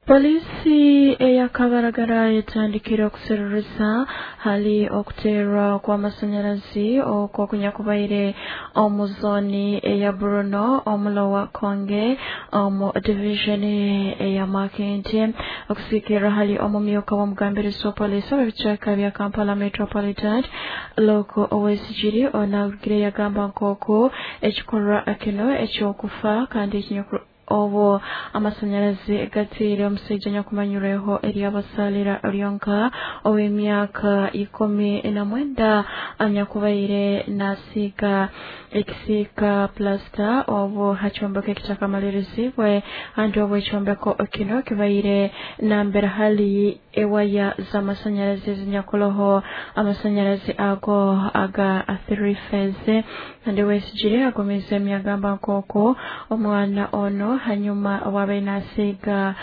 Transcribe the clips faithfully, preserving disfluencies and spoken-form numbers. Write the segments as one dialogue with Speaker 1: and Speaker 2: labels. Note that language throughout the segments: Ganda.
Speaker 1: Polisi eyakabaragara yatandikira okuserereza hali okuterwa kw'amasanyalazi okwokunyakubaire omu zoni eya Bruno omulowa Konge omu division eya Makindye okusikira hali omumyuka w'omugambirizi wa polisi w'ebicweka bya Kampala Metropolitan Local Owesijiri onagire yagamba nkoko ekikorwa kino ekyokufa kandi ekinyakuru obo amasanyalazi gatire omusajja nyakumanyureho eri abasalira lyonka ow'emyaka ikumi na mwenda anyakubaire nasiika ekisiika plasta obo hachombeko ekitakamaliriziibwe andi obo ekyombeko kino kibaire nambera hali ewaya z'amasanyalazi ezinyakulaho amasanyalazi ago aga three phase andi wesijire agomeza emyagamba nkoko omwana ono hanyuma wabe nasiga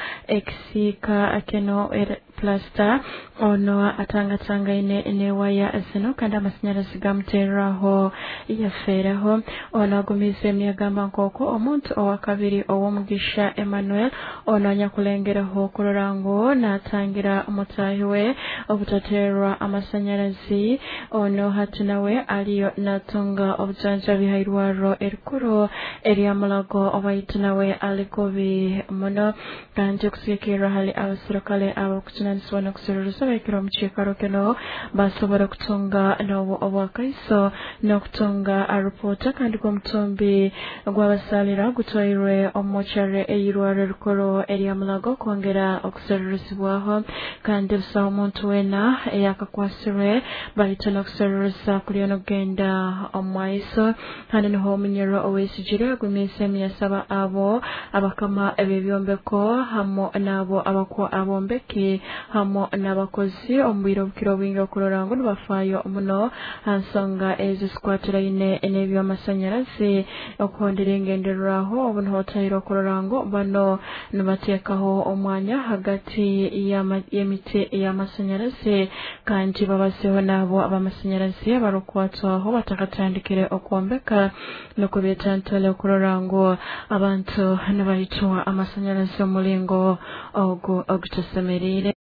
Speaker 1: ekisiika kino plasta ono atangatangaine newaya zino kandi amasanyalazi gamuteraho yafeeraho ono agumiza emyagamba nkoko omuntu owakabiri ow'omugisha Emmanuel ono anyakulengeraho kulorango natangira mutahi we obutaterwa amasanyalazi ono hati nawe aliyo natunga obujanjabi hairwaro erikuru eryamulago obaitu nawe alikobi muno kandi okusikira hali abasirikale abakukinanisiwa n'okuserereza baikira omu kiikaro kino basobora kutunga n'obu obwakaiso n'okutunga aripoota kandi gw'omutumbi gw'abasalira gutwairwe omu mochari eyirwaro erikuru eryamulago kwongera okusererezibwaho kandi busaho omuntu wena eyakakwasirwe baita n'okuserereza kuriyo n'okugenda omu maiso kandi niho omunyero owesijire agumiza emyasaba abo abakama eb'ebyombeko hamo n'abo abakwa abombeki hamo n'abakozi omu bwire obukiro bwingi okulorango nibafaayo muno hansonga ezo zikwatiraine n'ebyamasanyalazi okuhondera engendereraho obu niho otahire okulorango bano nibateekaho omwanya hagati y'emiti y'amasanyalazi kandi babazeho n'abo abamasanyalazi abarukwatwaho batakatandikire okwombeka n'okubetantale okulorango abantu nibaitwa amasanyalazi omulingo ogu ogutasemerire.